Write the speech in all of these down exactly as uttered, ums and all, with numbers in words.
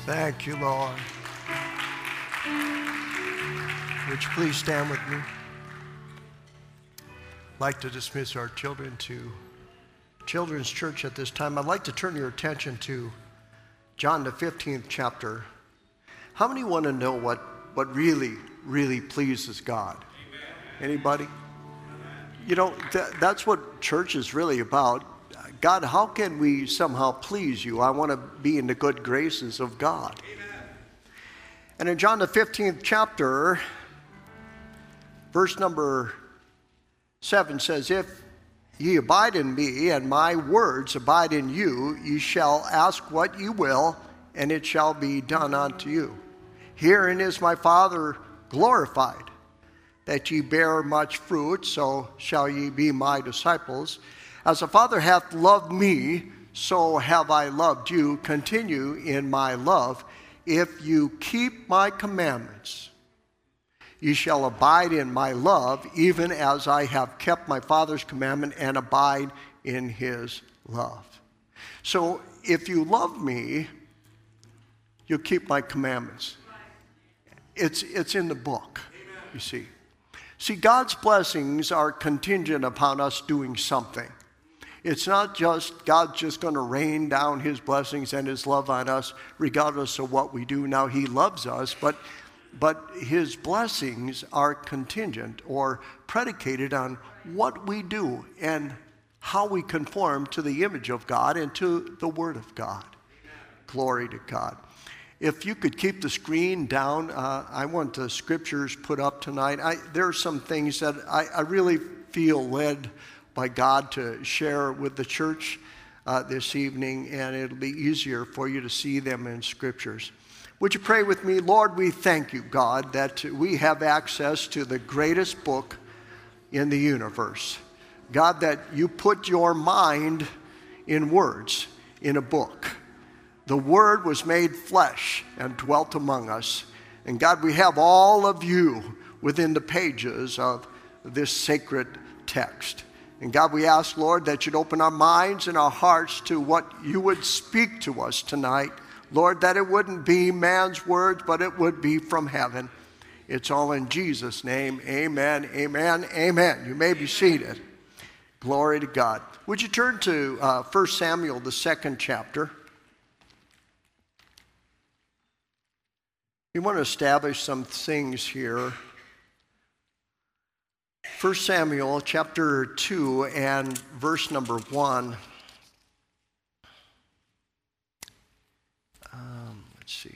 Thank you, Lord. Would you please stand with me? I'd like to dismiss our children to Children's Church at this time. I'd like to turn your attention to John the fifteenth chapter. How many want to know what, what really, really pleases God? Amen. Anybody? You know, th- that's what church is really about. God, how can we somehow please you? I want to be in the good graces of God. Amen. And in John the fifteenth chapter, verse number seven says, if ye abide in me, and my words abide in you, ye shall ask what ye will, and it shall be done unto you. Herein is my Father glorified, that ye bear much fruit, so shall ye be my disciples. As the Father hath loved me, so have I loved you. Continue in my love. If you keep my commandments, ye shall abide in my love, even as I have kept my Father's commandment and abide in his love. So if you love me, you'll keep my commandments. It's, it's in the book, you see. See, God's blessings are contingent upon us doing something. It's not just God's just going to rain down his blessings and his love on us regardless of what we do. Now, he loves us, but, but his blessings are contingent or predicated on what we do and how we conform to the image of God and to the Word of God. Glory to God. If you could keep the screen down, uh, I want the scriptures put up tonight. I, there are some things that I, I really feel led by God to share with the church uh, this evening, and it'll be easier for you to see them in scriptures. Would you pray with me? Lord, we thank you, God, that we have access to the greatest book in the universe. God, that you put your mind in words in a book. The Word was made flesh and dwelt among us. And God, we have all of you within the pages of this sacred text. And God, we ask, Lord, that you'd open our minds and our hearts to what you would speak to us tonight. Lord, that it wouldn't be man's words, but it would be from heaven. It's all in Jesus' name. Amen, amen, amen. You may be seated. Glory to God. Would you turn to uh, First Samuel, the second chapter? We want to establish some things here. First Samuel chapter two and verse number one. Um, let's see.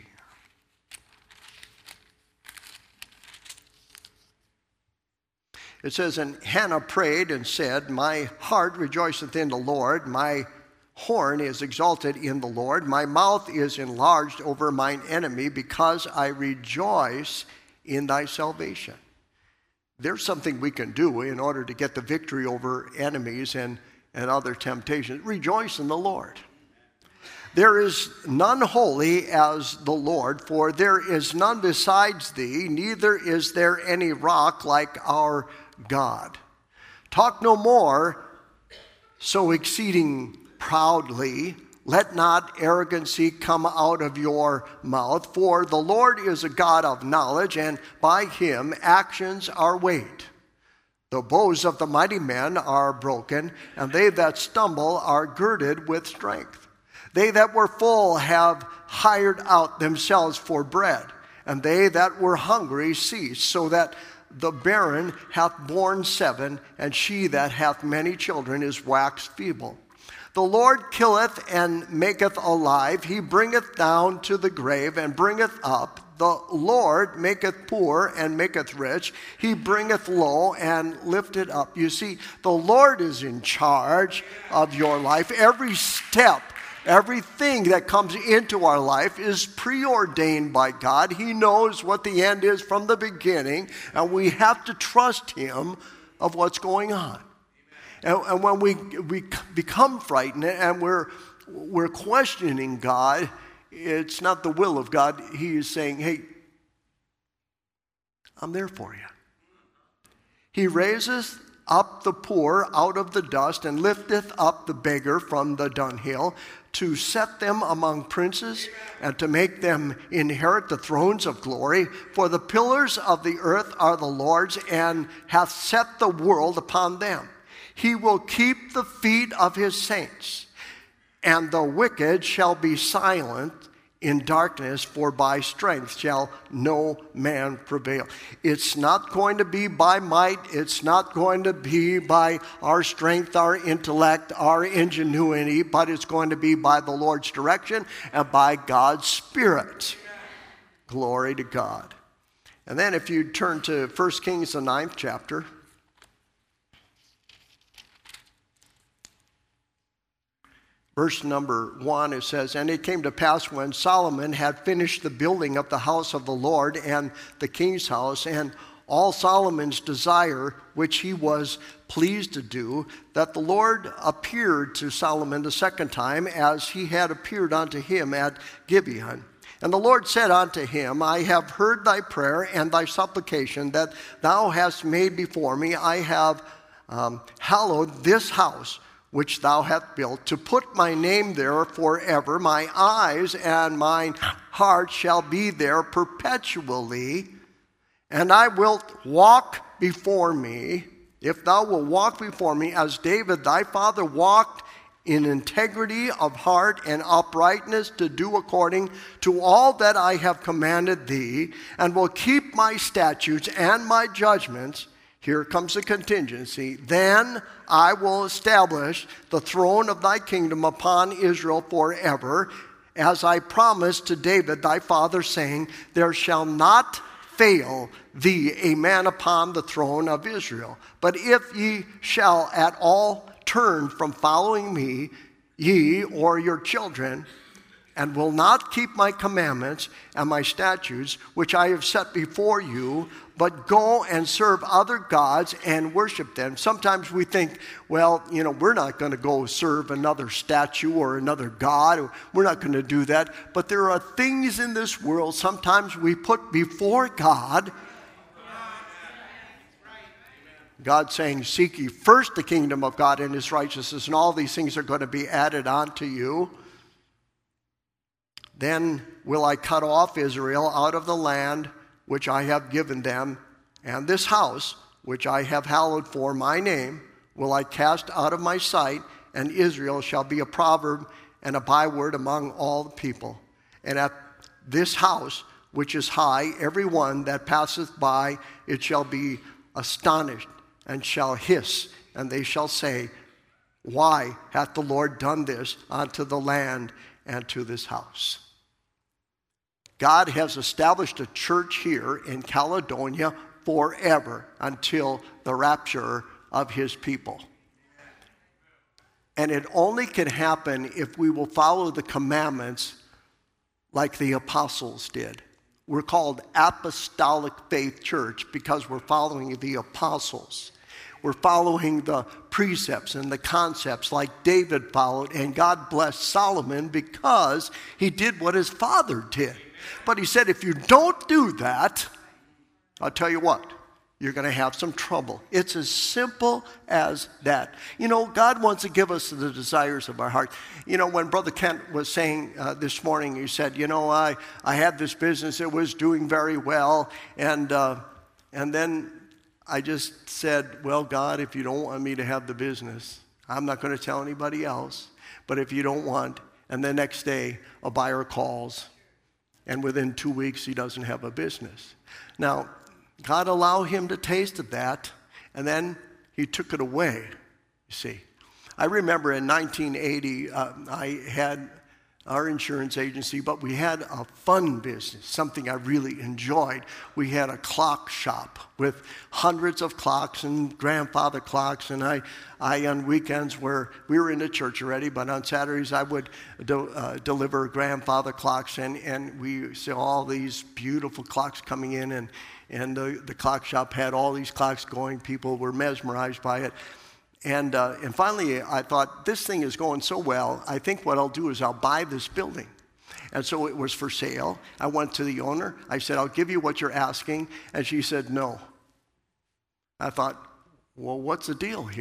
It says, and Hannah prayed and said, my heart rejoiceth in the Lord, my horn is exalted in the Lord, my mouth is enlarged over mine enemy, because I rejoice in thy salvation. There's something we can do in order to get the victory over enemies and, and other temptations. Rejoice in the Lord. There is none holy as the Lord, for there is none besides thee, neither is there any rock like our God. Talk no more so exceeding proudly. Let not arrogancy come out of your mouth, for the Lord is a God of knowledge, and by him actions are weighed. The bows of the mighty men are broken, and they that stumble are girded with strength. They that were full have hired out themselves for bread, and they that were hungry ceased, so that the barren hath borne seven, and she that hath many children is waxed feeble. The Lord killeth and maketh alive. He bringeth down to the grave and bringeth up. The Lord maketh poor and maketh rich. He bringeth low and lifteth up. You see, the Lord is in charge of your life. Every step, everything that comes into our life is preordained by God. He knows what the end is from the beginning, and we have to trust him of what's going on. And, and when we we become frightened and we're we're questioning God, it's not the will of God. He is saying, hey, I'm there for you. He raiseth up the poor out of the dust and lifteth up the beggar from the dunghill, to set them among princes and to make them inherit the thrones of glory. For the pillars of the earth are the Lord's, and hath set the world upon them. He will keep the feet of his saints, and the wicked shall be silent in darkness, for by strength shall no man prevail. It's not going to be by might. It's not going to be by our strength, our intellect, our ingenuity, but it's going to be by the Lord's direction and by God's Spirit. Glory to God. And then if you turn to First Kings, the ninth chapter. Verse number one, it says, And it came to pass when Solomon had finished the building of the house of the Lord and the king's house, and all Solomon's desire, which he was pleased to do, that the Lord appeared to Solomon the second time, as he had appeared unto him at Gibeon. And the Lord said unto him, I have heard thy prayer and thy supplication that thou hast made before me. I have um, hallowed this house which thou hast built, to put my name there forever. My eyes and mine heart shall be there perpetually, and I will walk before me, if thou wilt walk before me, as David thy father walked in integrity of heart and uprightness, to do according to all that I have commanded thee, and will keep my statutes and my judgments. Here comes the contingency. Then I will establish the throne of thy kingdom upon Israel forever, as I promised to David thy father, saying, There shall not fail thee a man upon the throne of Israel. But if ye shall at all turn from following me, ye or your children, and will not keep my commandments and my statutes, which I have set before you, but go and serve other gods and worship them. Sometimes we think, well, you know, we're not going to go serve another statue or another god. We're not going to do that. But there are things in this world sometimes we put before God. God saying, seek ye first the kingdom of God and his righteousness, and all these things are going to be added on to you. Then will I cut off Israel out of the land which I have given them, and this house which I have hallowed for my name will I cast out of my sight, and Israel shall be a proverb and a byword among all the people. And at this house which is high, every one that passeth by it shall be astonished and shall hiss, and they shall say, Why hath the Lord done this unto the land and to this house? God has established a church here in Caledonia forever until the rapture of his people. And it only can happen if we will follow the commandments like the apostles did. We're called Apostolic Faith Church because we're following the apostles. We're following the precepts and the concepts like David followed, and God blessed Solomon because he did what his father did. But he said, if you don't do that, I'll tell you what, you're going to have some trouble. It's as simple as that. You know, God wants to give us the desires of our heart. You know, when Brother Kent was saying uh, this morning, he said, you know, I, I had this business, it was doing very well, and uh, and then I just said, well, God, if you don't want me to have the business, I'm not going to tell anybody else, but if you don't want, and the next day a buyer calls, and within two weeks, he doesn't have a business. Now, God allowed him to taste of that, and then he took it away, you see. I remember in nineteen eighty, uh, I had our insurance agency, but we had a fun business, something I really enjoyed. We had a clock shop with hundreds of clocks and grandfather clocks, and I, I on weekends where we were in the church already, but on Saturdays I would do, uh, deliver grandfather clocks, and, and we saw all these beautiful clocks coming in, and, and the, the clock shop had all these clocks going. People were mesmerized by it. And uh, and finally, I thought, this thing is going so well, I think what I'll do is I'll buy this building. And so it was for sale. I went to the owner. I said, I'll give you what you're asking. And she said, no. I thought, well, what's the deal here?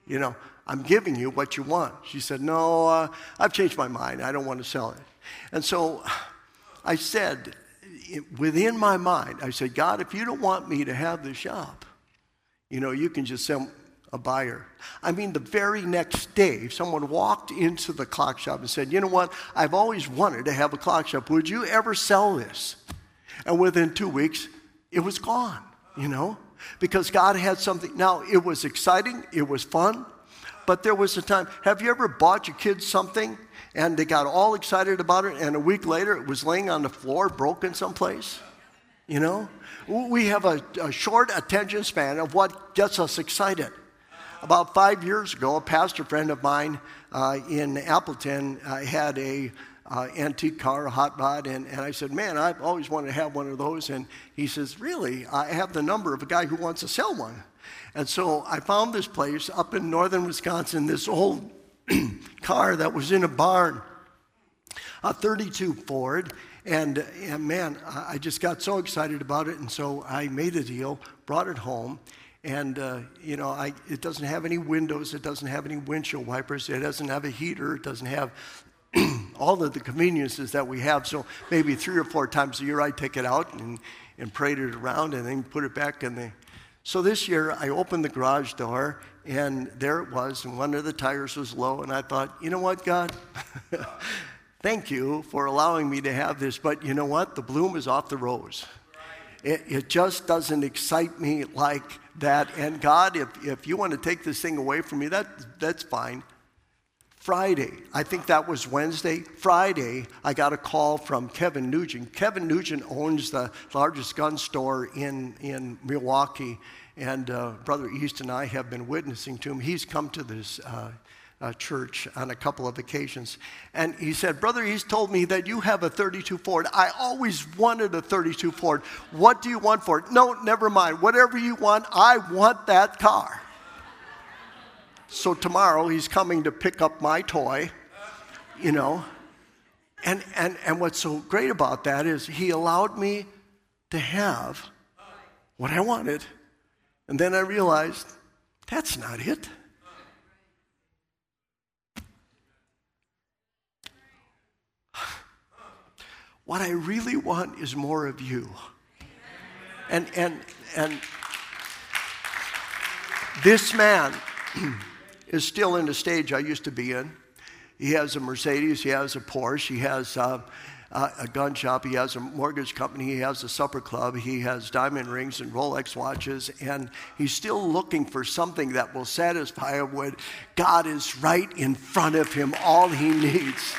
You know, I'm giving you what you want. She said, no, uh, I've changed my mind. I don't want to sell it. And so I said, within my mind, I said, God, if you don't want me to have the shop, you know, you can just send a buyer. I mean, the very next day, someone walked into the clock shop and said, you know what, I've always wanted to have a clock shop. Would you ever sell this? And within two weeks, it was gone, you know, because God had something. Now, it was exciting. It was fun. But there was a time, have you ever bought your kids something and they got all excited about it and a week later it was laying on the floor, broken someplace? You know, we have a, a short attention span of what gets us excited. About five years ago, a pastor friend of mine uh, in Appleton uh, had a uh, antique car, a hot rod, and, and I said, man, I've always wanted to have one of those. And he says, really? I have the number of a guy who wants to sell one. And so I found this place up in northern Wisconsin, this old car that was in a barn, a thirty-two Ford. And, and man, I just got so excited about it. And so I made a deal, brought it home. And, uh, you know, I, it doesn't have any windows. It doesn't have any windshield wipers. It doesn't have a heater. It doesn't have all of the conveniences that we have. So maybe three or four times a year I take it out and, and parade it around and then put it back in the... So this year, I opened the garage door, and there it was, and one of the tires was low, and I thought, you know what, God? Thank you for allowing me to have this, but you know what? The bloom is off the rose. It, it just doesn't excite me like that, and God, if, if you want to take this thing away from me, that that's fine. Friday, I think that was Wednesday. Friday, I got a call from Kevin Nugent. Kevin Nugent owns the largest gun store in, in Milwaukee, and uh, Brother East and I have been witnessing to him. He's come to this uh, uh, church on a couple of occasions, and he said, Brother East told me that you have a thirty-two Ford. I always wanted a thirty-two Ford. What do you want for it? No, never mind. Whatever you want, I want that car. So tomorrow he's coming to pick up my toy, you know. And, and, and what's so great about that is he allowed me to have what I wanted. And then I realized that's not it. What I really want is more of you. And, and, and this man is still in the stage I used to be in. He has a Mercedes, he has a Porsche, he has uh, uh, a gun shop, he has a mortgage company, he has a supper club, he has diamond rings and Rolex watches, and he's still looking for something that will satisfy him when God is right in front of him, all he needs.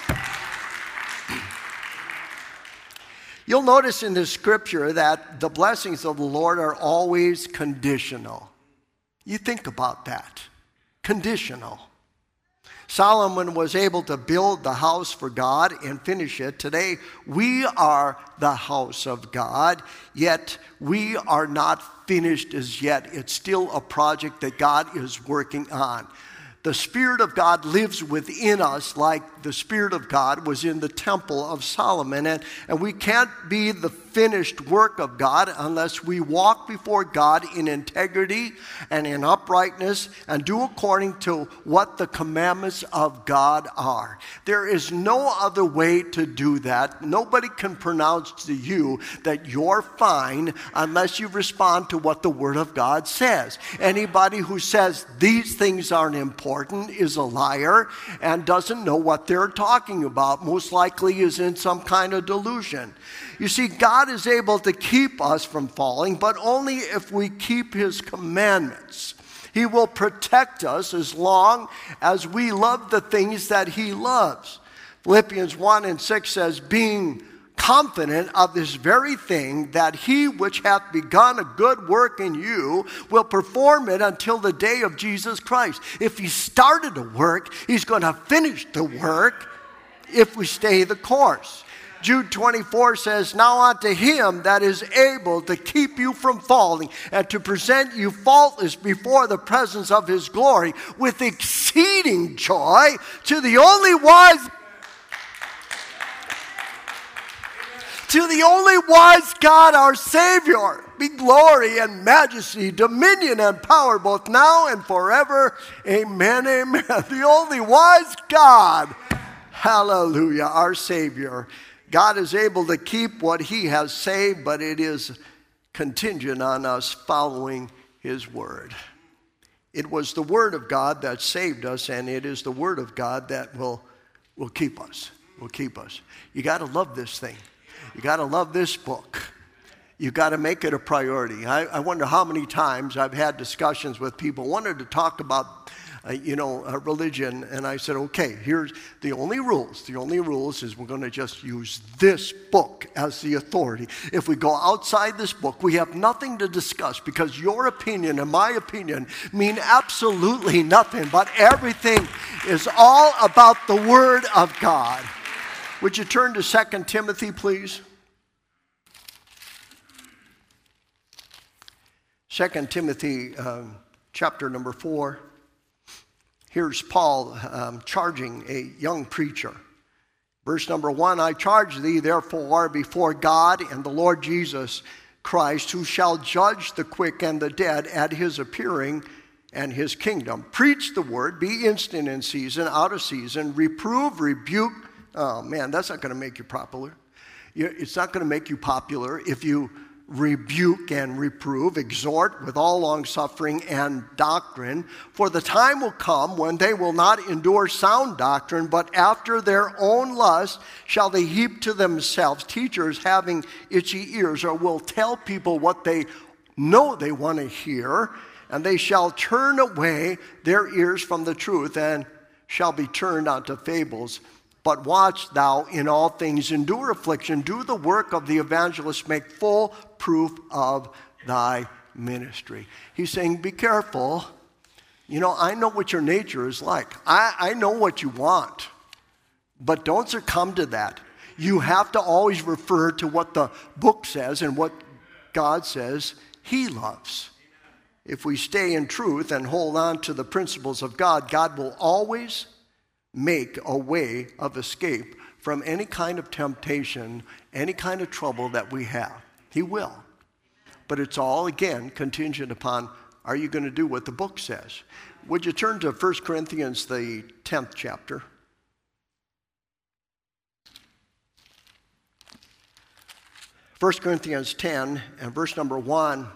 You'll notice in the scripture that the blessings of the Lord are always conditional. You think about that. Conditional. Solomon was able to build the house for God and finish it. Today, we are the house of God, yet we are not finished as yet. It's still a project that God is working on. The Spirit of God lives within us like the Spirit of God was in the temple of Solomon. And, and we can't be the finished work of God unless we walk before God in integrity and in uprightness and do according to what the commandments of God are. There is no other way to do that. Nobody can pronounce to you that you're fine unless you respond to what the Word of God says. Anybody who says these things aren't important is a liar and doesn't know what they're talking about. Most likely is in some kind of delusion. You see, God is able to keep us from falling, but only if we keep His commandments. He will protect us as long as we love the things that He loves. Philippians one and six says, being confident of this very thing, that He which hath begun a good work in you will perform it until the day of Jesus Christ. If He started a work, He's going to finish the work if we stay the course. Jude twenty-four says, now unto Him that is able to keep you from falling and to present you faultless before the presence of His glory with exceeding joy, to the only wise to the only wise God, our Savior, be be glory and majesty, dominion and power, both now and forever. Amen, amen. The only wise God, hallelujah, our Savior. God is able to keep what he has saved, but it is contingent on us following his word. It was the word of God that saved us, and it is the word of God that will, will keep us, will keep us. You got to love this thing. You got to love this book. You got to make it a priority. I, I wonder how many times I've had discussions with people, wanted to talk about, uh, you know, uh, religion, and I said, okay, here's the only rules. The only rules is we're going to just use this book as the authority. If we go outside this book, we have nothing to discuss, because your opinion and my opinion mean absolutely nothing, but everything is all about the Word of God. Would you turn to Second Timothy, please? Second Timothy um, chapter number four. Here's Paul um, charging a young preacher. Verse number one, I charge thee therefore before God and the Lord Jesus Christ, who shall judge the quick and the dead at his appearing and his kingdom. Preach the word, be instant in season, out of season, reprove, rebuke. Oh man, that's not going to make you popular. It's not going to make you popular if you rebuke and reprove, exhort with all longsuffering and doctrine. For the time will come when they will not endure sound doctrine, but after their own lust shall they heap to themselves teachers having itchy ears, or will tell people what they know they want to hear, and they shall turn away their ears from the truth and shall be turned unto fables. But watch thou in all things, endure affliction, do the work of the evangelist, make full proof of thy ministry. He's saying, be careful. You know, I know what your nature is like. I, I know what you want. But don't succumb to that. You have to always refer to what the book says and what God says he loves. If we stay in truth and hold on to the principles of God, God will always make a way of escape from any kind of temptation, any kind of trouble that we have. He will. But it's all, again, contingent upon, are you going to do what the book says? Would you turn to First Corinthians, the tenth chapter? First Corinthians ten and verse number one,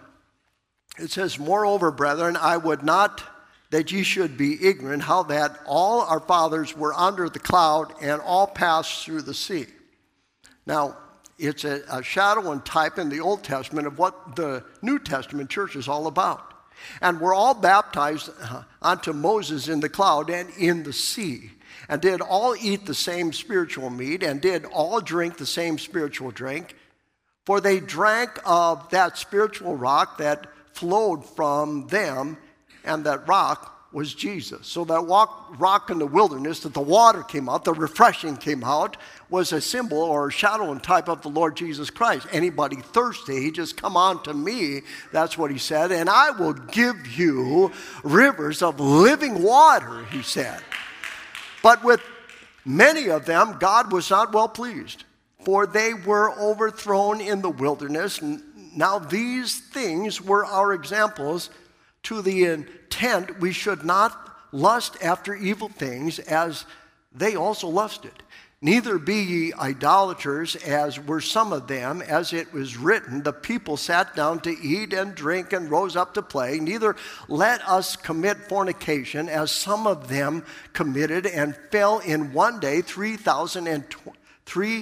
it says, moreover, brethren, I would not that ye should be ignorant how that all our fathers were under the cloud and all passed through the sea. Now, it's a, a shadow and type in the Old Testament of what the New Testament church is all about. And we're all baptized unto Moses in the cloud and in the sea, and did all eat the same spiritual meat, and did all drink the same spiritual drink. For they drank of that spiritual rock that flowed from them, and that rock was Jesus. So that rock in the wilderness, that the water came out, the refreshing came out, was a symbol or a shadow and type of the Lord Jesus Christ. Anybody thirsty, just come on to me, that's what he said, and I will give you rivers of living water, he said. But with many of them, God was not well pleased, for they were overthrown in the wilderness. Now these things were our examples, to the intent we should not lust after evil things as they also lusted. Neither be ye idolaters, as were some of them, as it was written, the people sat down to eat and drink and rose up to play. Neither let us commit fornication, as some of them committed, and fell in one day three thousand and three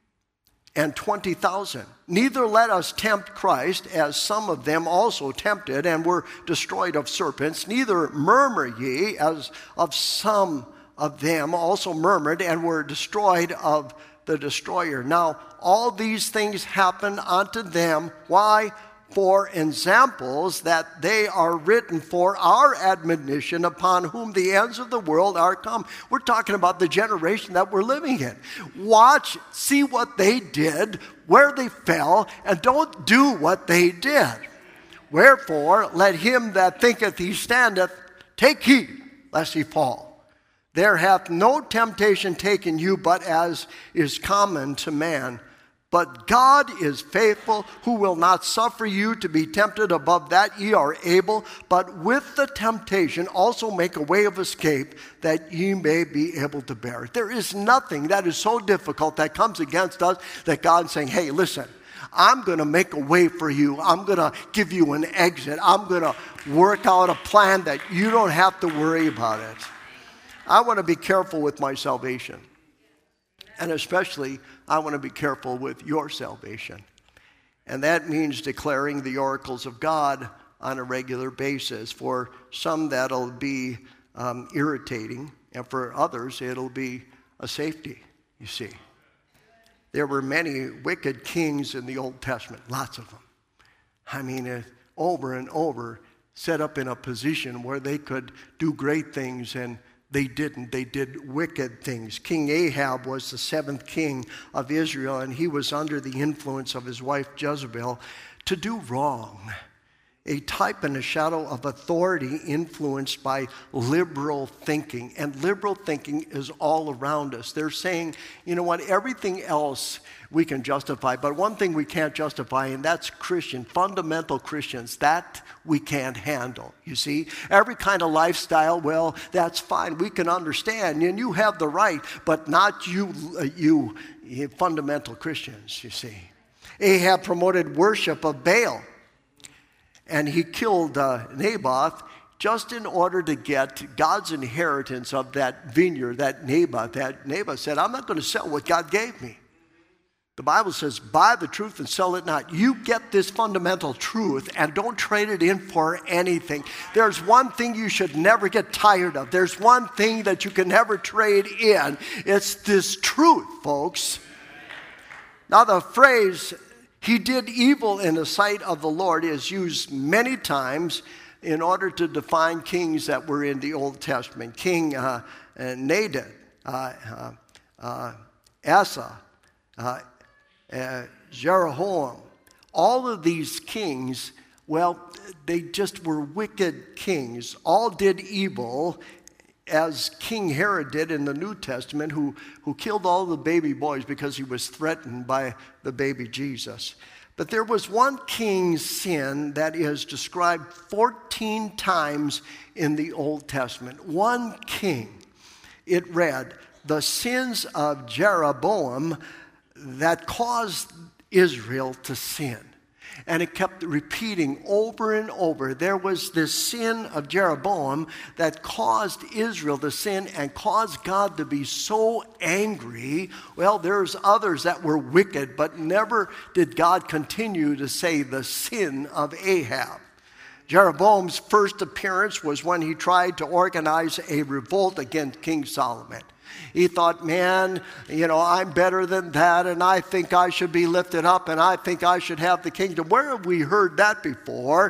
and twenty thousand. Neither let us tempt Christ, as some of them also tempted and were destroyed of serpents. Neither murmur ye, as of some of them also murmured and were destroyed of the destroyer. Now all these things happened unto them. Why? For examples, that they are written for our admonition, upon whom the ends of the world are come. We're talking about the generation that we're living in. Watch, see what they did, where they fell, and don't do what they did. Wherefore, let him that thinketh he standeth take heed, lest he fall. There hath no temptation taken you, but as is common to man. But God is faithful, who will not suffer you to be tempted above that ye are able, but with the temptation also make a way of escape, that ye may be able to bear it. There is nothing that is so difficult that comes against us that God's saying, hey, listen, I'm going to make a way for you. I'm going to give you an exit. I'm going to work out a plan that you don't have to worry about it. I want to be careful with my salvation. And especially, I want to be careful with your salvation. And that means declaring the oracles of God on a regular basis. For some, that'll be um, irritating. And for others, it'll be a safety, you see. There were many wicked kings in the Old Testament, lots of them. I mean, uh, over and over, set up in a position where they could do great things, and they didn't. They did wicked things. King Ahab was the seventh king of Israel, and he was under the influence of his wife Jezebel to do wrong. A type and a shadow of authority influenced by liberal thinking. And liberal thinking is all around us. They're saying, you know what, everything else we can justify, but one thing we can't justify, and that's Christian, fundamental Christians. That we can't handle, you see. Every kind of lifestyle, well, that's fine. We can understand, and you have the right, but not you, you, you fundamental Christians, you see. Ahab promoted worship of Baal. And he killed uh, Naboth just in order to get God's inheritance of that vineyard, that Naboth. That Naboth said, I'm not going to sell what God gave me. The Bible says, buy the truth and sell it not. You get this fundamental truth and don't trade it in for anything. There's one thing you should never get tired of. There's one thing that you can never trade in. It's this truth, folks. Now the phrase, he did evil in the sight of the Lord, is used many times in order to define kings that were in the Old Testament. King uh, uh, Nadab, uh, uh, uh, Asa, uh, uh, Jeroboam, all of these kings, well, they just were wicked kings. All did evil, as King Herod did in the New Testament, who, who killed all the baby boys because he was threatened by the baby Jesus. But there was one king's sin that is described fourteen times in the Old Testament. One king. It read, the sins of Jeroboam that caused Israel to sin. And it kept repeating over and over. There was this sin of Jeroboam that caused Israel to sin and caused God to be so angry. Well, there's others that were wicked, but never did God continue to say the sin of Ahab. Jeroboam's first appearance was when he tried to organize a revolt against King Solomon. He thought, man, you know, I'm better than that, and I think I should be lifted up, and I think I should have the kingdom. Where have we heard that before?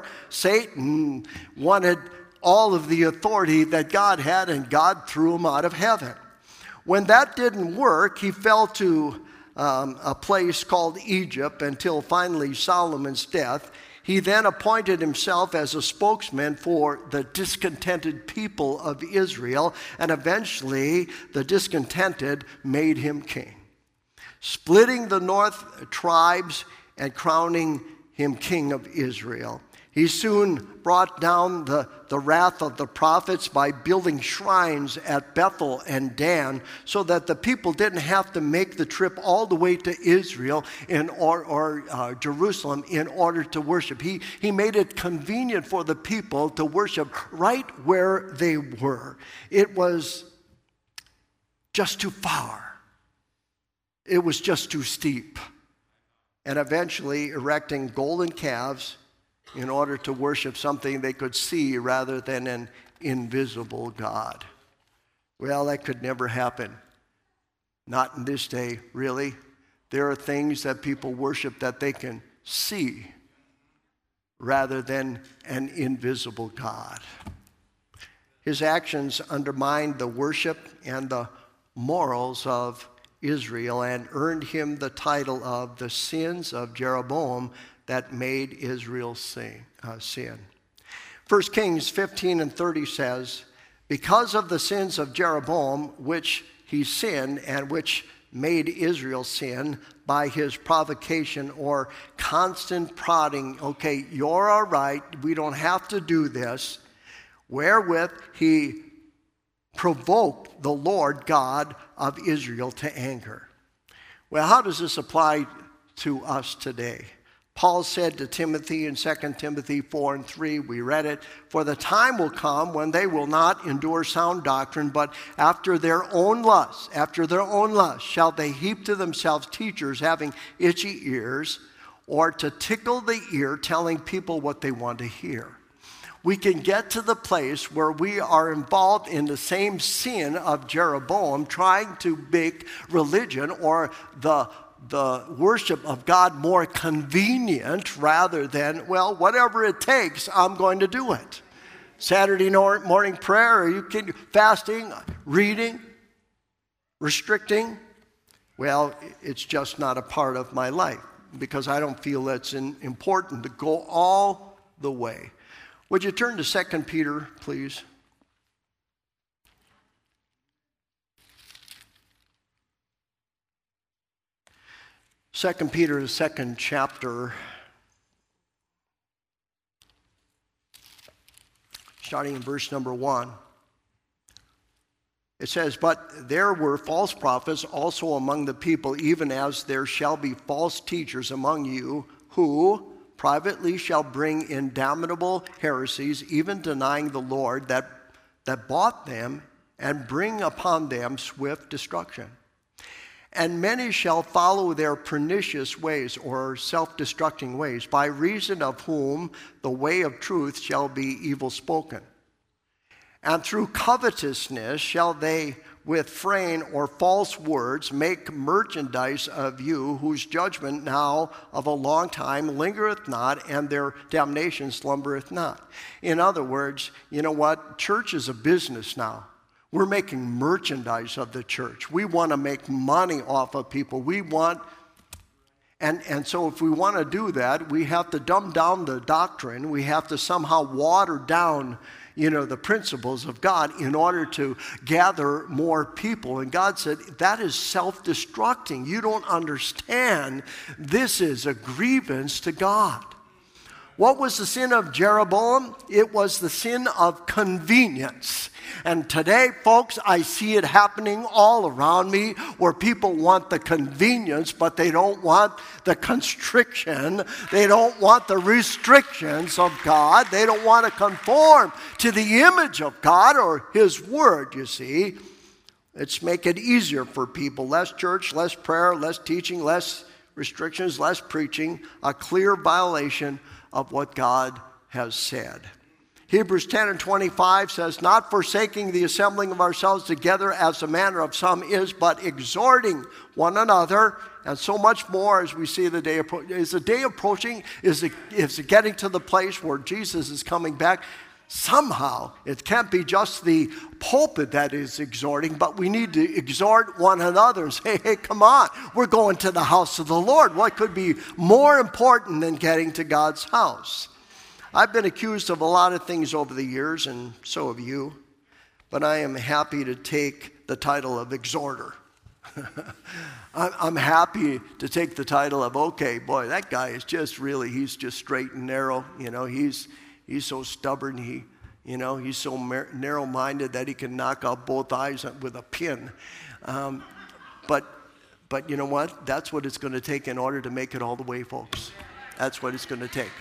Satan wanted all of the authority that God had, and God threw him out of heaven. When that didn't work, he fell to um, a place called Egypt until finally Solomon's death. He then appointed himself as a spokesman for the discontented people of Israel, and eventually the discontented made him king, splitting the north tribes and crowning him king of Israel. He soon brought down the, the wrath of the prophets by building shrines at Bethel and Dan so that the people didn't have to make the trip all the way to Israel in, or, or uh, Jerusalem in order to worship. He, he made it convenient for the people to worship right where they were. It was just too far. It was just too steep. And eventually erecting golden calves in order to worship something they could see rather than an invisible God. Well, that could never happen. Not in this day, really. There are things that people worship that they can see rather than an invisible God. His actions undermined the worship and the morals of Israel and earned him the title of the sins of Jeroboam that made Israel sin. Uh, sin. First Kings fifteen and thirty says, because of the sins of Jeroboam, which he sinned and which made Israel sin by his provocation or constant prodding. Okay, you're all right. We don't have to do this. Wherewith he provoked the Lord God of Israel to anger. Well, how does this apply to us today? Paul said to Timothy in Second Timothy four and three, we read it, "For the time will come when they will not endure sound doctrine, but after their own lusts, after their own lusts, shall they heap to themselves teachers having itchy ears, or to tickle the ear, telling people what they want to hear." We can get to the place where we are involved in the same sin of Jeroboam, trying to make religion or the the worship of God more convenient rather than, well, whatever it takes, I'm going to do it. Saturday morning prayer, are you kidding? Fasting, reading, restricting. Well, it's just not a part of my life because I don't feel it's important to go all the way. Would you turn to Second Peter, please? Second Peter, the second chapter, starting in verse number one. It says, "But there were false prophets also among the people, even as there shall be false teachers among you, who privately shall bring in damnable heresies, even denying the Lord that, that bought them, and bring upon them swift destruction. And many shall follow their pernicious ways," or self-destructing ways, "by reason of whom the way of truth shall be evil spoken. And through covetousness shall they with fraying or false words make merchandise of you, whose judgment now of a long time lingereth not, and their damnation slumbereth not." In other words, you know what? Church is a business now. We're making merchandise of the church. We want to make money off of people. We want, and, and so if we want to do that, we have to dumb down the doctrine. We have to somehow water down, you know, the principles of God in order to gather more people. And God said, that is self-destructing. You don't understand. This is a grievance to God. What was the sin of Jeroboam? It was the sin of convenience. And today, folks, I see it happening all around me where people want the convenience, but they don't want the constriction. They don't want the restrictions of God. They don't want to conform to the image of God or His Word, you see. Let's make it easier for people. Less church, less prayer, less teaching, less restrictions, less preaching. A clear violation of what God has said. Hebrews ten and twenty-five says, "Not forsaking the assembling of ourselves together as the manner of some is, but exhorting one another," and so much more as we see the day approaching. Is the day approaching? Is it, is it getting to the place where Jesus is coming back? Somehow, it can't be just the pulpit that is exhorting, but we need to exhort one another and say, hey, come on, we're going to the house of the Lord. What could be more important than getting to God's house? I've been accused of a lot of things over the years, and so have you, but I am happy to take the title of exhorter. I'm happy to take the title of, okay, boy, that guy is just really, he's just straight and narrow. You know, he's he's so stubborn. He, you know, he's so mar- narrow-minded that he can knock out both eyes with a pin. Um, but, but you know what? That's what it's going to take in order to make it all the way, folks. That's what it's going to take.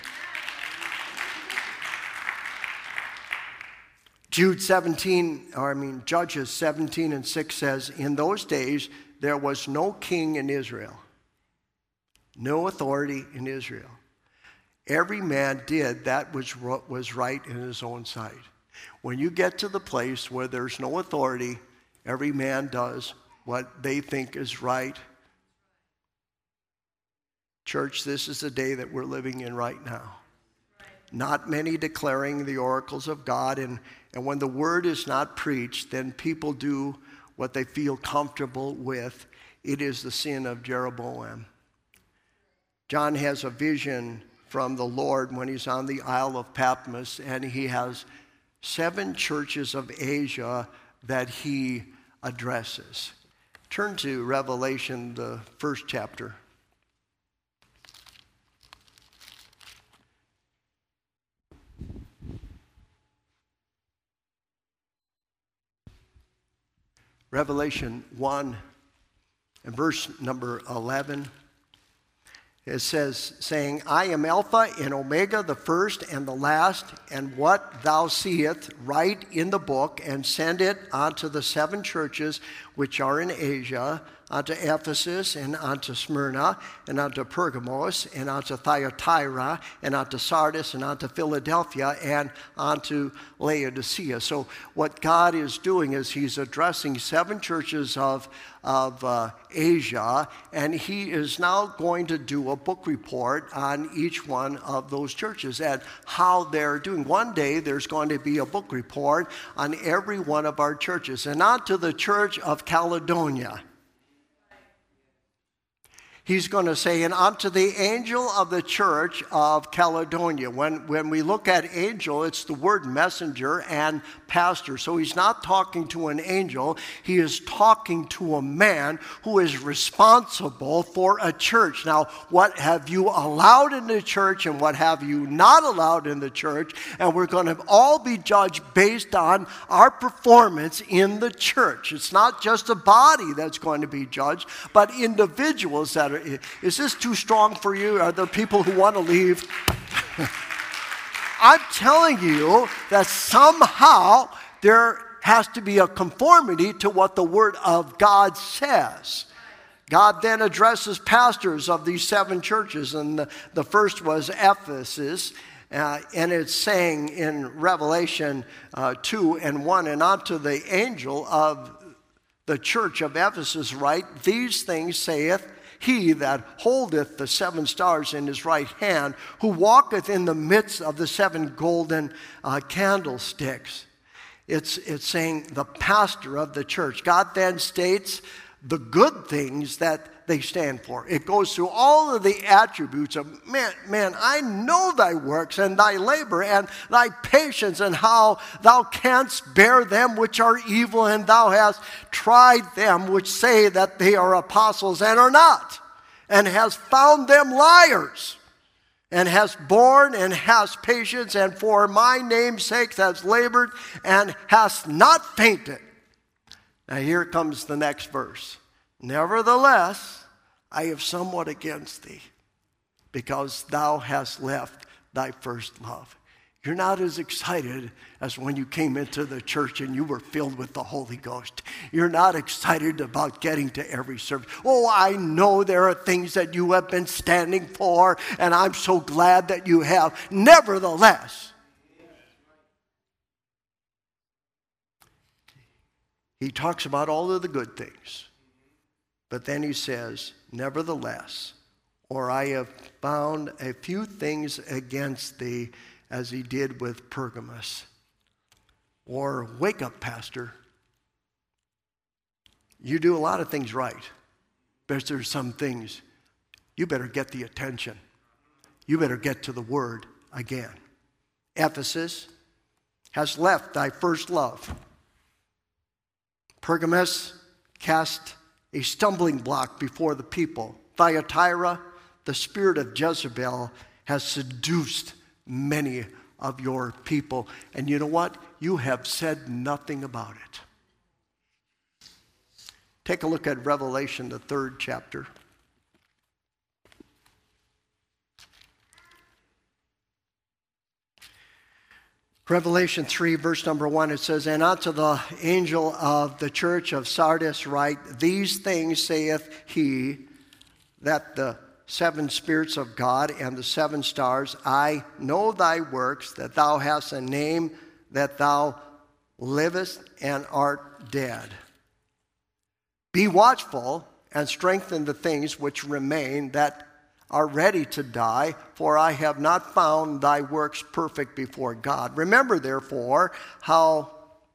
Jude seventeen, or I mean Judges seventeen and six says, "In those days there was no king in Israel, no authority in Israel. Every man did that which was right in his own sight." When you get to the place where there's no authority, every man does what they think is right. Church, this is the day that we're living in right now. Not many declaring the oracles of God, and, and when the word is not preached, then people do what they feel comfortable with. It is the sin of Jeroboam. John has a vision from the Lord when he's on the Isle of Patmos, and he has seven churches of Asia that he addresses. Turn to Revelation, the first chapter. Revelation one and verse number eleven. It says, saying, I am Alpha and Omega, the first and the last, and what thou seest, write in the book, and send it unto the seven churches which are in Asia, unto Ephesus, and unto Smyrna, and unto Pergamos, and unto Thyatira, and unto Sardis, and unto Philadelphia, and unto Laodicea. So what God is doing is he's addressing seven churches of, of uh, Asia, and he is now going to do a book report on each one of those churches and how they're doing. One day there's going to be a book report on every one of our churches. And unto the church of Caledonia, he's going to say, and unto the angel of the church of Caledonia. When, when we look at angel, it's the word messenger and pastor. So he's not talking to an angel. He is talking to a man who is responsible for a church. Now, what have you allowed in the church and what have you not allowed in the church? And we're going to all be judged based on our performance in the church. It's not just a body that's going to be judged, but individuals that are. Is this too strong for you? Are there people who want to leave? I'm telling you that somehow there has to be a conformity to what the Word of God says. God then addresses pastors of these seven churches, and the, the first was Ephesus. Uh, and it's saying in Revelation uh, two and one, and unto the angel of the church of Ephesus write, these things saith he that holdeth the seven stars in his right hand, who walketh in the midst of the seven golden uh, candlesticks. It's, it's saying the pastor of the church. God then states the good things that they stand for. It goes through all of the attributes of, man, man, I know thy works and thy labor and thy patience and how thou canst bear them which are evil, and thou hast tried them which say that they are apostles and are not, and hast found them liars, and hast borne and hast patience, and for my name's sake hast labored and hast not fainted. Now here comes the next verse. Nevertheless, I have somewhat against thee, because thou hast left thy first love. You're not as excited as when you came into the church and you were filled with the Holy Ghost. You're not excited about getting to every service. Oh, I know there are things that you have been standing for, and I'm so glad that you have. Nevertheless, he talks about all of the good things. But then he says, nevertheless, or I have found a few things against thee, as he did with Pergamos. Or, wake up, pastor. You do a lot of things right, but there's some things you better get the attention. You better get to the word again. Ephesus has left thy first love. Pergamos cast a stumbling block before the people. Thyatira, the spirit of Jezebel, has seduced many of your people. And you know what? You have said nothing about it. Take a look at Revelation, the third chapter. Revelation three, verse number one, it says, and unto the angel of the church of Sardis write, these things saith he that the seven spirits of God and the seven stars, I know thy works, that thou hast a name, that thou livest and art dead. Be watchful and strengthen the things which remain that are ready to die, for I have not found thy works perfect before God. Remember, therefore, how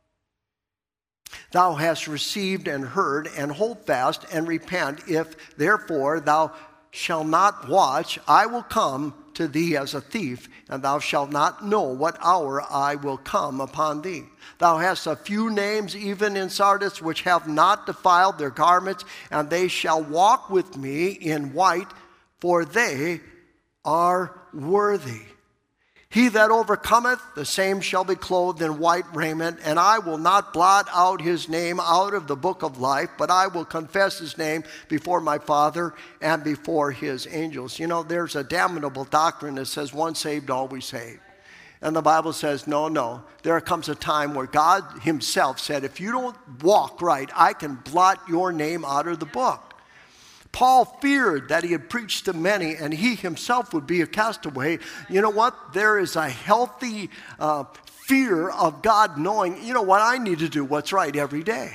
thou hast received and heard, and hold fast and repent. If therefore thou shalt not watch, I will come to thee as a thief, and thou shalt not know what hour I will come upon thee. Thou hast a few names even in Sardis, which have not defiled their garments, and they shall walk with me in white, for they are worthy. He that overcometh, the same shall be clothed in white raiment, and I will not blot out his name out of the book of life, but I will confess his name before my Father and before his angels. You know, there's a damnable doctrine that says once saved, always saved. And the Bible says, no, no. There comes a time where God himself said, if you don't walk right, I can blot your name out of the book. Paul feared that he had preached to many and he himself would be a castaway. You know what? There is a healthy uh, fear of God knowing, you know what, I need to do what's right every day.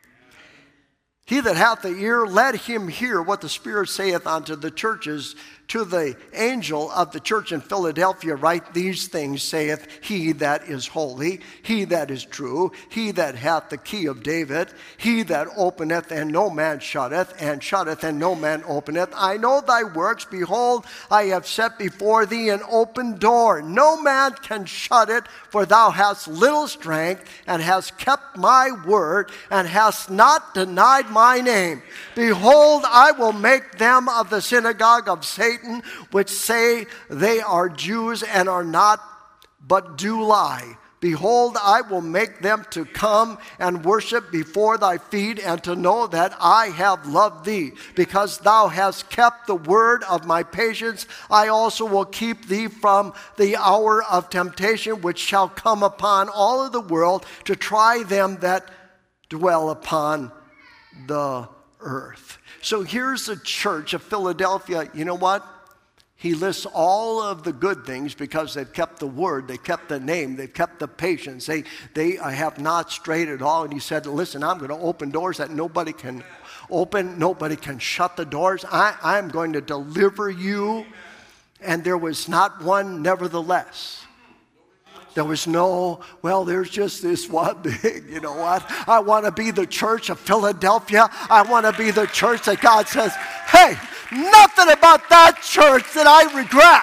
He that hath the ear, let him hear what the Spirit saith unto the churches. To the angel of the church in Philadelphia write these things, saith he that is holy, he that is true, he that hath the key of David, he that openeth and no man shutteth, and shutteth and no man openeth. I know thy works, behold, I have set before thee an open door. No man can shut it, for thou hast little strength, and hast kept my word, and hast not denied my name. Behold, I will make them of the synagogue of Satan, which say they are Jews and are not, but do lie. Behold, I will make them to come and worship before thy feet, and to know that I have loved thee. Because thou hast kept the word of my patience, I also will keep thee from the hour of temptation, which shall come upon all of the world, to try them that dwell upon the earth. So here's the church of Philadelphia. You know what? He lists all of the good things because they've kept the word, they kept the name, they've kept the patience. They, they have not strayed at all. And he said, listen, I'm going to open doors that nobody can open. Nobody can shut the doors. I, I'm going to deliver you. And there was not one nevertheless. There was no, well, there's just this one big, you know what? I want to be the church of Philadelphia. I want to be the church that God says, hey, nothing about that church that I regret.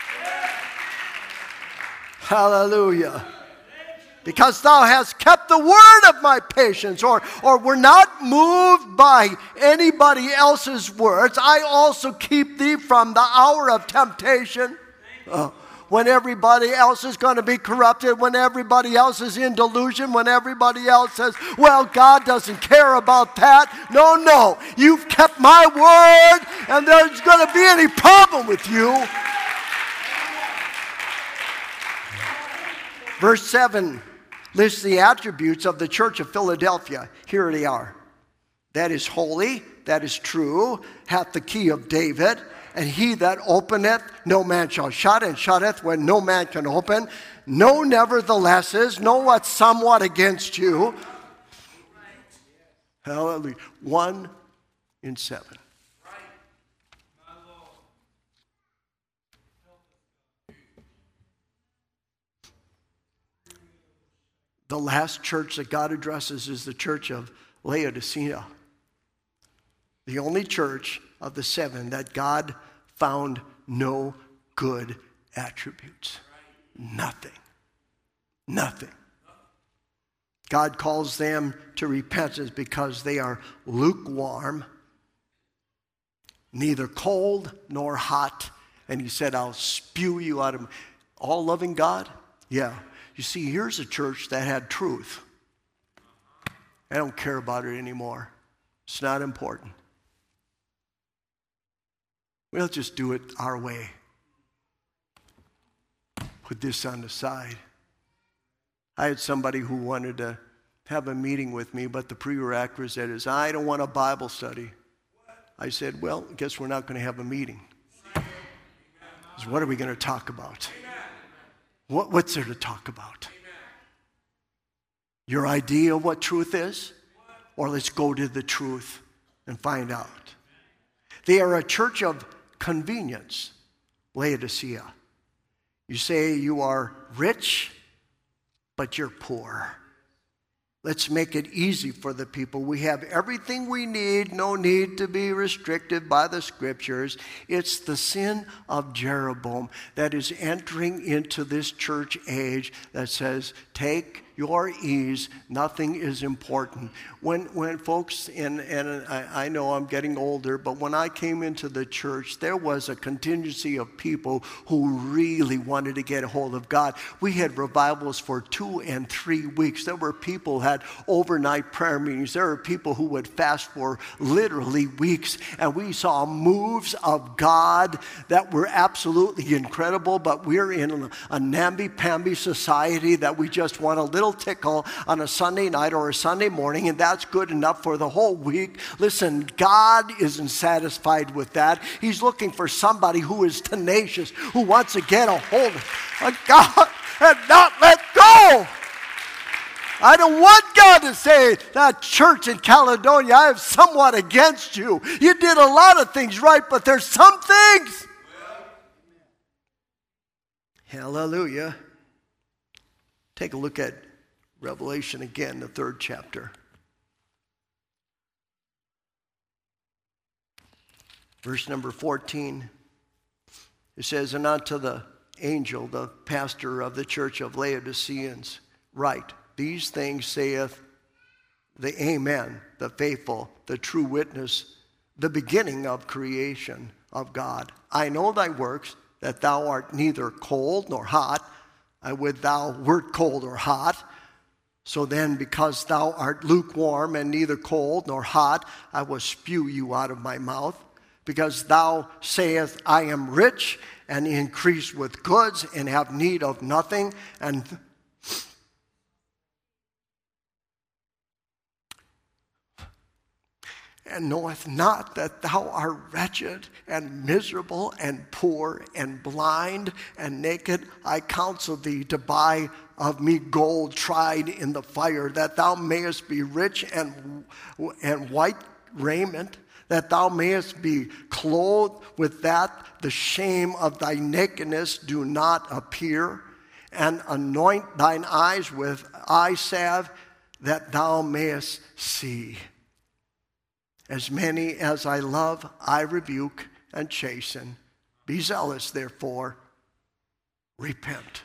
Hallelujah. Because thou hast kept the word of my patience, or, or were not moved by anybody else's words. I also keep thee from the hour of temptation. Uh, when everybody else is going to be corrupted, when everybody else is in delusion, when everybody else says, well, God doesn't care about that. No, no, you've kept my word, and there's going to be any problem with you. Verse seven lists the attributes of the church of Philadelphia. Here they are. That is holy, that is true, hath the key of David. And he that openeth, no man shall shut, and shutteth when no man can open. No neverthelesses, no what's somewhat against you. Hallelujah. One in seven. The last church that God addresses is the church of Laodicea. The only church of the seven that God found no good attributes. Nothing. Nothing. God calls them to repentance because they are lukewarm, neither cold nor hot. And he said, I'll spew you out of all loving God. Yeah. You see, here's a church that had truth. I don't care about it anymore. It's not important. We'll just do it our way. Put this on the side. I had somebody who wanted to have a meeting with me, but the prerequisite is, I don't want a Bible study. I said, well, I guess we're not going to have a meeting. So what are we going to talk about? What, what's there to talk about? Your idea of what truth is? Or let's go to the truth and find out. They are a church of convenience, Laodicea. You say you are rich, but you're poor. Let's make it easy for the people. We have everything we need, no need to be restricted by the scriptures. It's the sin of Jeroboam that is entering into this church age that says, take your ease, nothing is important. When when folks, and, and I, I know I'm getting older, but when I came into the church, there was a contingency of people who really wanted to get a hold of God. We had revivals for two and three weeks. There were people who had overnight prayer meetings. There were people who would fast for literally weeks, and we saw moves of God that were absolutely incredible, but we're in a namby-pamby society that we just want a little tickle on a Sunday night or a Sunday morning, and that's good enough for the whole week. Listen, God isn't satisfied with that. He's looking for somebody who is tenacious, who wants to get a hold of God and not let go. I don't want God to say, that church in Caledonia, I have somewhat against you. You did a lot of things right, but there's some things. Hallelujah. Take a look at Revelation again, the third chapter. Verse number fourteen. It says, and unto the angel, the pastor of the church of Laodiceans, write, these things saith the Amen, the faithful, the true witness, the beginning of creation of God. I know thy works, that thou art neither cold nor hot. I would thou wert cold or hot. So then, because thou art lukewarm and neither cold nor hot, I will spew you out of my mouth. Because thou sayest, I am rich and increase with goods and have need of nothing, and and knoweth not that thou art wretched and miserable and poor and blind and naked. I counsel thee to buy of me gold tried in the fire, that thou mayest be rich and, and white raiment, that thou mayest be clothed with that the shame of thy nakedness do not appear, and anoint thine eyes with eye salve, that thou mayest see. As many as I love, I rebuke and chasten. Be zealous, therefore, repent.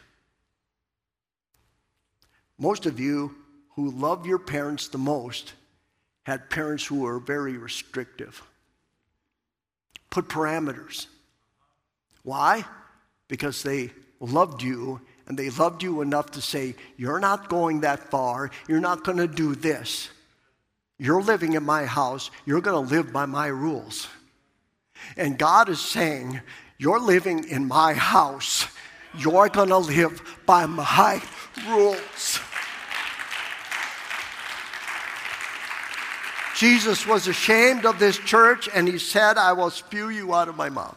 Most of you who love your parents the most had parents who were very restrictive. Put parameters. Why? Because they loved you, and they loved you enough to say, you're not going that far, you're not going to do this. You're living in my house. You're going to live by my rules. And God is saying, you're living in my house. You're going to live by my rules. Jesus was ashamed of this church, and he said, I will spew you out of my mouth.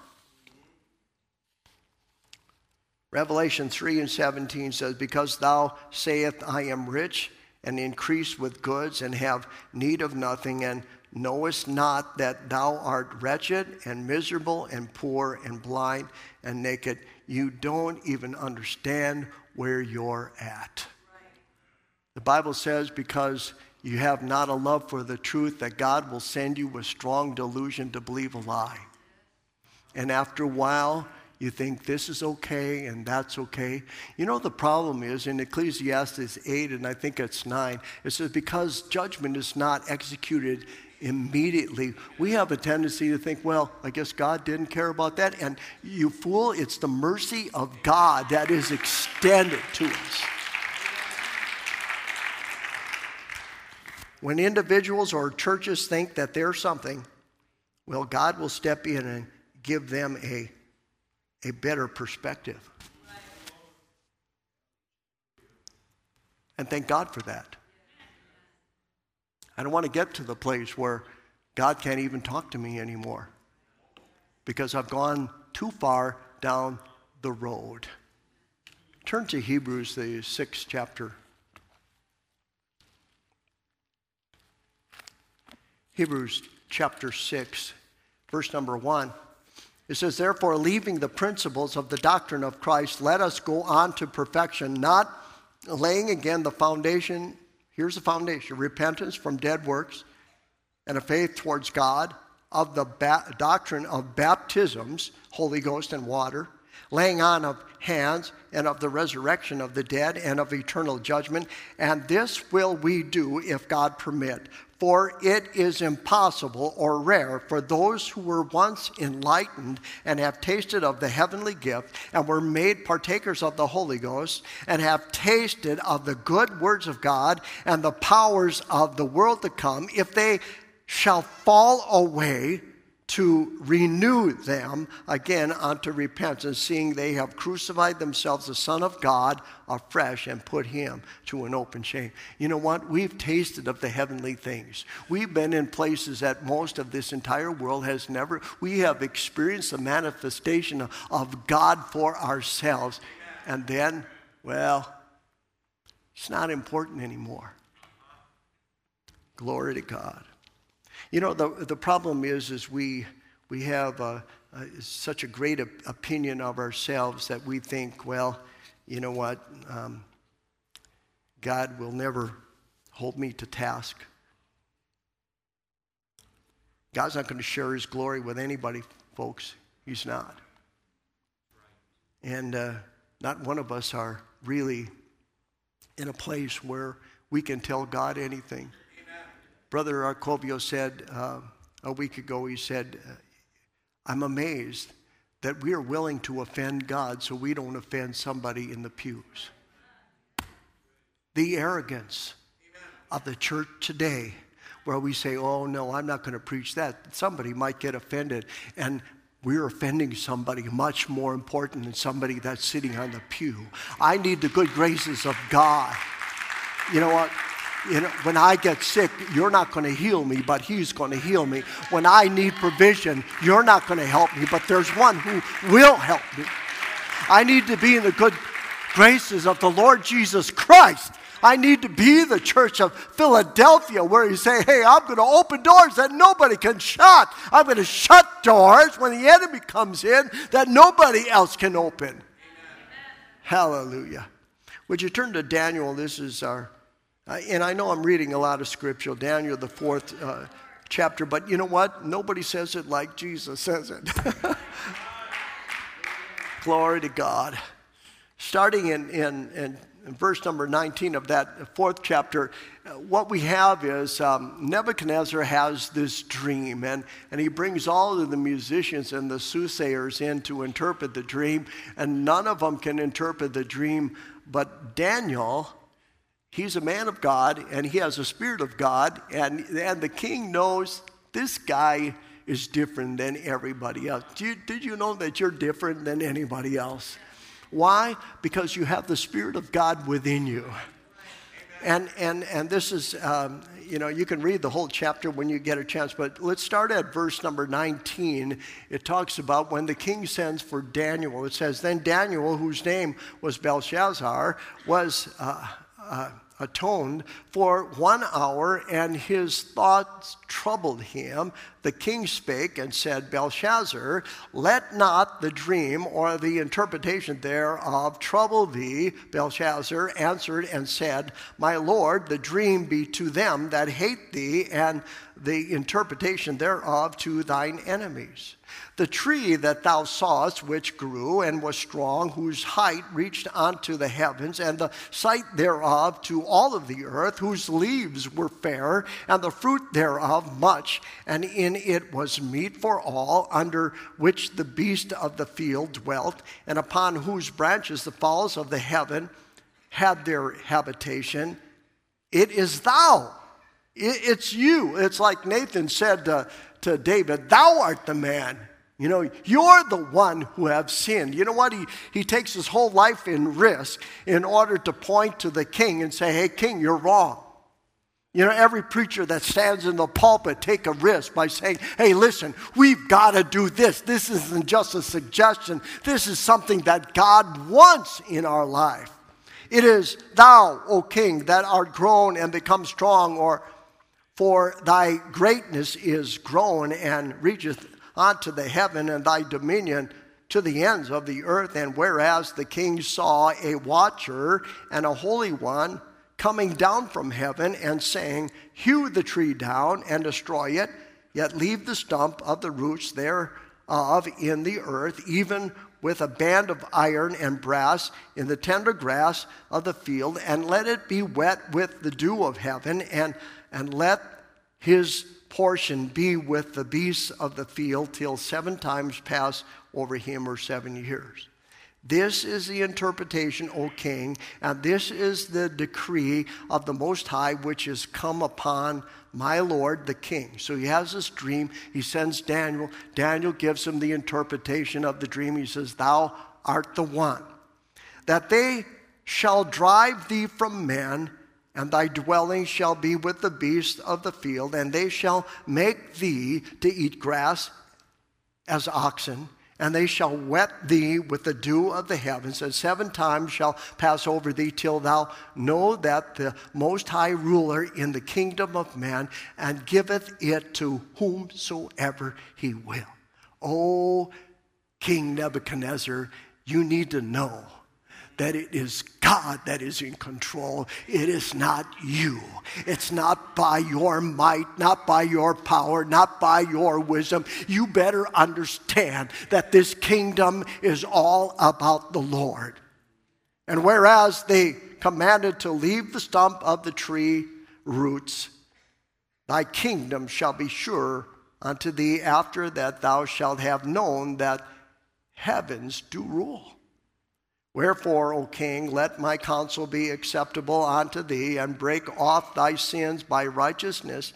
Revelation three and seventeen says, because thou sayest, I am rich, and increase with goods, and have need of nothing, and knowest not that thou art wretched, and miserable, and poor, and blind, and naked. You don't even understand where you're at. The Bible says, because you have not a love for the truth, that God will send you with strong delusion to believe a lie. And after a while, you think this is okay and that's okay. You know, the problem is in Ecclesiastes eight, and I think it's nine, it says because judgment is not executed immediately, we have a tendency to think, well, I guess God didn't care about that. And you fool, it's the mercy of God that is extended to us. When individuals or churches think that they're something, well, God will step in and give them a a better perspective. And thank God for that. I don't want to get to the place where God can't even talk to me anymore because I've gone too far down the road. Turn to Hebrews, the sixth chapter. Hebrews chapter six, verse number one. It says, therefore, leaving the principles of the doctrine of Christ, let us go on to perfection, not laying again the foundation Here's the foundation: repentance from dead works and a faith towards God, of the ba- doctrine of baptisms, Holy Ghost and water, laying on of hands, and of the resurrection of the dead, and of eternal judgment. And this will we do if God permit. For it is impossible or rare for those who were once enlightened and have tasted of the heavenly gift and were made partakers of the Holy Ghost and have tasted of the good words of God and the powers of the world to come, if they shall fall away, to renew them again unto repentance, seeing they have crucified themselves, the Son of God, afresh, and put him to an open shame. You know what? We've tasted of the heavenly things. We've been in places that most of this entire world has never. We have experienced the manifestation of, of God for ourselves. And then, well, it's not important anymore. Glory to God. You know, the the problem is, is we we have uh, uh, such a great op- opinion of ourselves that we think, well, you know what, um, God will never hold me to task. God's not going to share his glory with anybody, folks. He's not. And uh, not one of us are really in a place where we can tell God anything. Brother Arcovio said uh, a week ago, he said, I'm amazed that we are willing to offend God so we don't offend somebody in the pews. The arrogance of the church today, where we say, oh no, I'm not going to preach that. Somebody might get offended, and we're offending somebody much more important than somebody that's sitting on the pew. I need the good graces of God. You know what? You know, when I get sick, you're not going to heal me, but he's going to heal me. When I need provision, you're not going to help me, but there's one who will help me. I need to be in the good graces of the Lord Jesus Christ. I need to be the church of Philadelphia, where you say, hey, I'm going to open doors that nobody can shut. I'm going to shut doors when the enemy comes in that nobody else can open. Amen. Hallelujah. Would you turn to Daniel? This is our... Uh, and I know I'm reading a lot of scripture, Daniel, the fourth uh, chapter, but you know what? Nobody says it like Jesus says it. Glory to God. Starting in, in, in, in verse number nineteen of that fourth chapter, uh, what we have is um, Nebuchadnezzar has this dream, and, and he brings all of the musicians and the soothsayers in to interpret the dream, and none of them can interpret the dream, but Daniel... He's a man of God, and he has a spirit of God, and, and the king knows this guy is different than everybody else. Did you, did you know that you're different than anybody else? Why? Because you have the Spirit of God within you. And and and this is, um, you know, you can read the whole chapter when you get a chance, but let's start at verse number nineteen. It talks about when the king sends for Daniel. It says, then Daniel, whose name was Belshazzar, was... Uh, uh, atoned for one hour, and his thoughts troubled him. The king spake and said, Belshazzar, let not the dream or the interpretation thereof trouble thee. Belshazzar answered and said, my lord, the dream be to them that hate thee, and the interpretation thereof to thine enemies. The tree that thou sawest, which grew and was strong, whose height reached unto the heavens, and the sight thereof to all of the earth, whose leaves were fair, and the fruit thereof much, and in it was meat for all, under which the beast of the field dwelt, and upon whose branches the fowls of the heaven had their habitation. It is thou. It's you. It's like Nathan said to, to David, thou art the man. You know, you're the one who have sinned. You know what? He, he takes his whole life in risk in order to point to the king and say, hey, king, you're wrong. You know, every preacher that stands in the pulpit take a risk by saying, hey, listen, we've got to do this. This isn't just a suggestion. This is something that God wants in our life. It is thou, O king, that art grown and become strong, or for thy greatness is grown and reacheth unto the heaven, and thy dominion to the ends of the earth. And whereas the king saw a watcher and a holy one coming down from heaven and saying, hew the tree down and destroy it, yet leave the stump of the roots thereof in the earth, even with a band of iron and brass in the tender grass of the field, and let it be wet with the dew of heaven, and, and let his portion be with the beasts of the field till seven times pass over him, or seven years. This is the interpretation, O king, and this is the decree of the Most High, which is come upon my lord the king. So he has this dream. He sends Daniel. Daniel gives him the interpretation of the dream. He says, thou art the one, that they shall drive thee from men, and thy dwelling shall be with the beasts of the field, and they shall make thee to eat grass as oxen, and they shall wet thee with the dew of the heavens, and seven times shall pass over thee, till thou know that the Most High ruler in the kingdom of man, and giveth it to whomsoever he will. O King Nebuchadnezzar, you need to know that it is God that is in control. It is not you. It's not by your might, not by your power, not by your wisdom. You better understand that this kingdom is all about the Lord. And whereas they commanded to leave the stump of the tree roots, thy kingdom shall be sure unto thee after that thou shalt have known that heavens do rule. Wherefore, O king, let my counsel be acceptable unto thee, and break off thy sins by righteousness.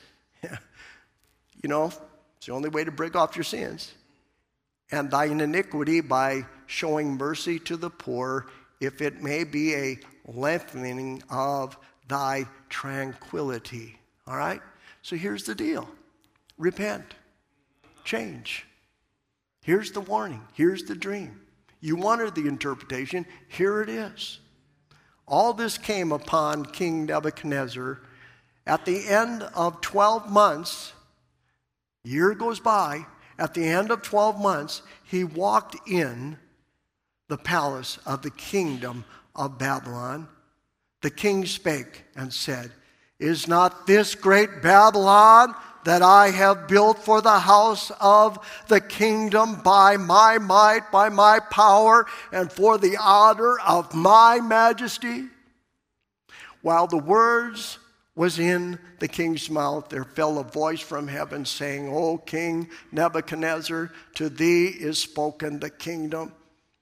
You know, it's the only way to break off your sins. And thine iniquity by showing mercy to the poor, if it may be a lengthening of thy tranquility. All right? So here's the deal. Repent. Change. Here's the warning. Here's the dream. You wanted the interpretation. Here it is. All this came upon King Nebuchadnezzar. At the end of twelve months, a year goes by, at the end of twelve months, he walked in the palace of the kingdom of Babylon. The king spake and said, is not this great Babylon that I have built for the house of the kingdom by my might, by my power, and for the honor of my majesty? While the words was in the king's mouth, there fell a voice from heaven saying, O King Nebuchadnezzar, to thee is spoken, the kingdom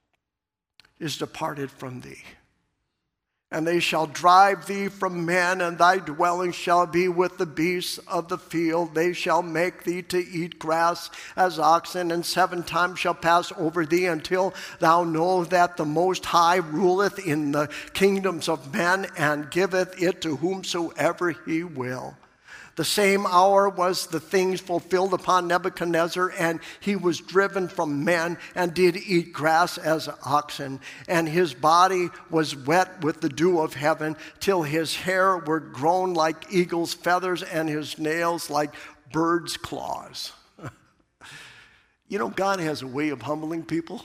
is departed from thee. And they shall drive thee from men, and thy dwelling shall be with the beasts of the field. They shall make thee to eat grass as oxen, and seven times shall pass over thee, until thou know that the Most High ruleth in the kingdoms of men, and giveth it to whomsoever he will. The same hour was the things fulfilled upon Nebuchadnezzar, and he was driven from men, and did eat grass as oxen. And his body was wet with the dew of heaven, till his hair were grown like eagle's feathers, and his nails like bird's claws. You know, God has a way of humbling people.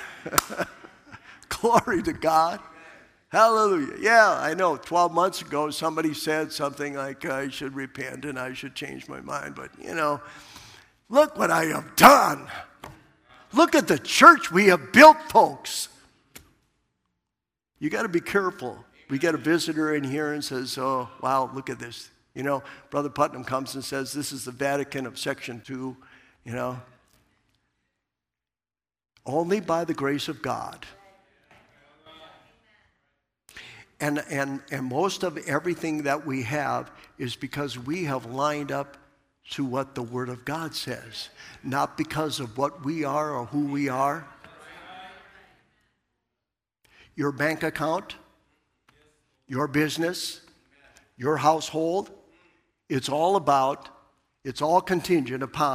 Glory to God. Hallelujah. Yeah, I know. twelve months ago, somebody said something like, I should repent and I should change my mind. But, you know, look what I have done. Look at the church we have built, folks. You got to be careful. We get a visitor in here and says, oh, wow, look at this. You know, Brother Putnam comes and says, this is the Vatican of section two, you know. Only by the grace of God. And, and, and most of everything that we have is because we have lined up to what the Word of God says, not because of what we are or who we are. Your bank account, your business, your household, it's all about, it's all contingent upon